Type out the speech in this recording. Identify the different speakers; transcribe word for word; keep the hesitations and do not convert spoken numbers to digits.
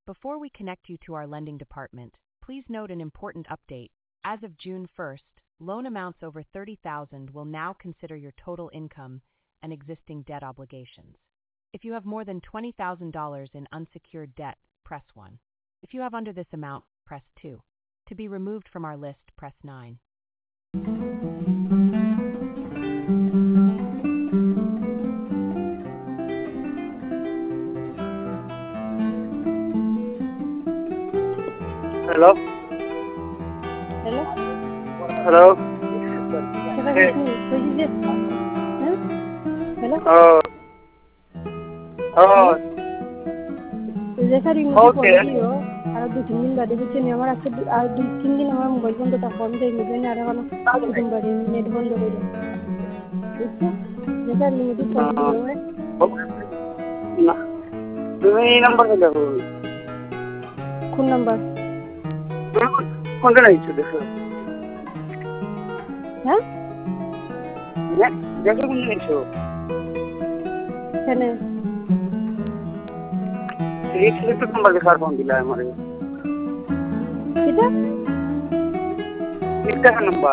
Speaker 1: Before we connect you to our lending department, please note an important update. As of June first, loan amounts over thirty thousand dollars will now consider your total income and existing debt obligations. If you have more than twenty thousand dollars in unsecured debt, press one. If you have under this amount, press two. To be removed from our list, press nine.
Speaker 2: Hello?
Speaker 3: Hello?
Speaker 2: Hello?
Speaker 3: Hello?
Speaker 2: Hey.
Speaker 3: Who is this? Huh? Hello?
Speaker 2: Oh. Oh.
Speaker 3: যে sir এই
Speaker 2: Okay.
Speaker 3: মুখে phone দিও আর দু তিন দিন বাদে বুঝছি আমার আজকে দু- আর দুই তিন দিন আমার মোবাইল বন্ধ তা ফোন দেয় নিবে না আর এখন দুদিন বাদে নেট বন্ধ করে বুঝছো যে স্যার এই মুখে ফোন দিও
Speaker 2: না তুমি এই নাম্বার থেকে দেখো
Speaker 3: কোন নাম্বার
Speaker 2: কোনটা নিচ্ছ দেখো
Speaker 3: হ্যাঁ
Speaker 2: দেখ- দেখো কোনটা নিচ্ছ
Speaker 3: কেন
Speaker 2: রিক্সের নাম্বার দেখো আর ফোন দিলা আমার
Speaker 3: কিটা
Speaker 2: একটা নাম্বার